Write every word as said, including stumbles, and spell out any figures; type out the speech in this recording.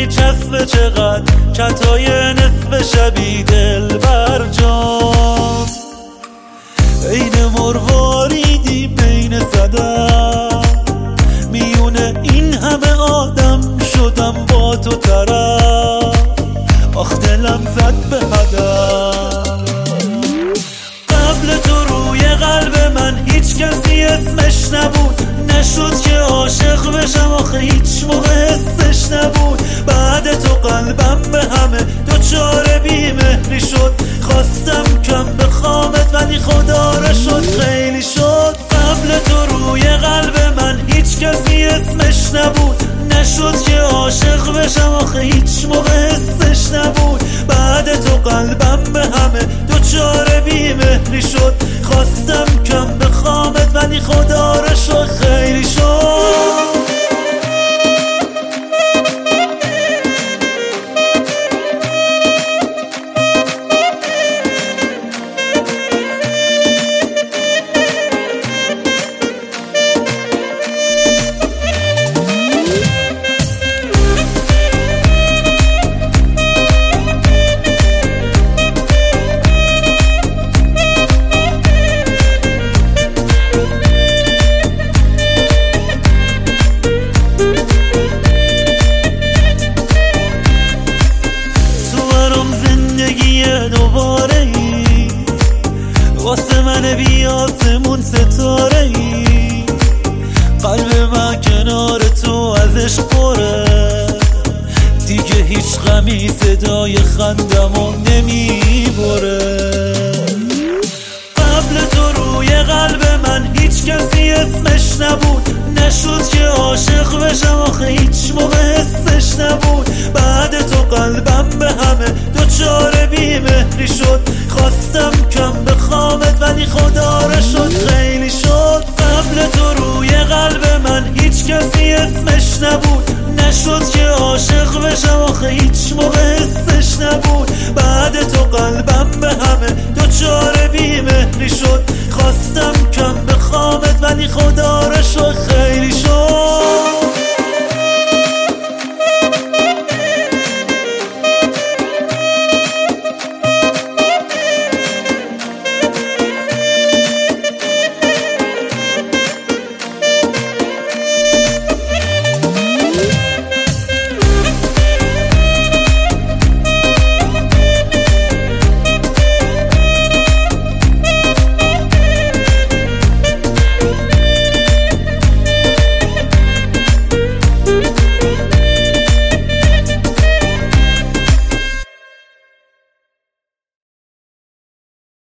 چسب چقدر کتای نصف شبی دل بر جان، عین مرواریدی بین صدف، میونه این همه آدم شدم با تو طرف، آخ دلم زد به هدف. قبل تو روی قلب من هیچ کسی اسمش نبود، نشد که عاشق بشم آخه هیچ موقع حسش نبود. بعد تو قلبم به همه دوچار بیمهری شد، خواستم کم بخوامت ولی خدا را شد خیلی شد. قبل تو روی قلب من هیچ کسی اسمش نبود، نشد که عاشق بشم آخه هیچ موقع حسش نبود. بعد تو قلبم به همه دوچار بیمهری شد، خواستم کم بخوامت ولی خدا را شد خیلی شد. دوباره ای واسه من بی آسمون ستاره ای، قلب من کنار تو ازش پره، دیگه هیچ غمی صدای خندمو نمیبره. قبل تو روی قلب من هیچ کسی اسمش نبود، نشد که عاشق بشم آخه هیچ موقع حسش نبود. بعد تو قلبم به همه دوچار بیمهری شد، خواستم کم بخوامت ولی خدا را شد خیلی شد. قبل تو روی قلب من هیچ کسی اسمش نبود، نشد که عاشق بشم آخه هیچ موقع حسش نبود. بعد تو قلبم به همه دوچار بیمهری شد، خواستم کم بخوامت ولی خدا را شد خیلی شد.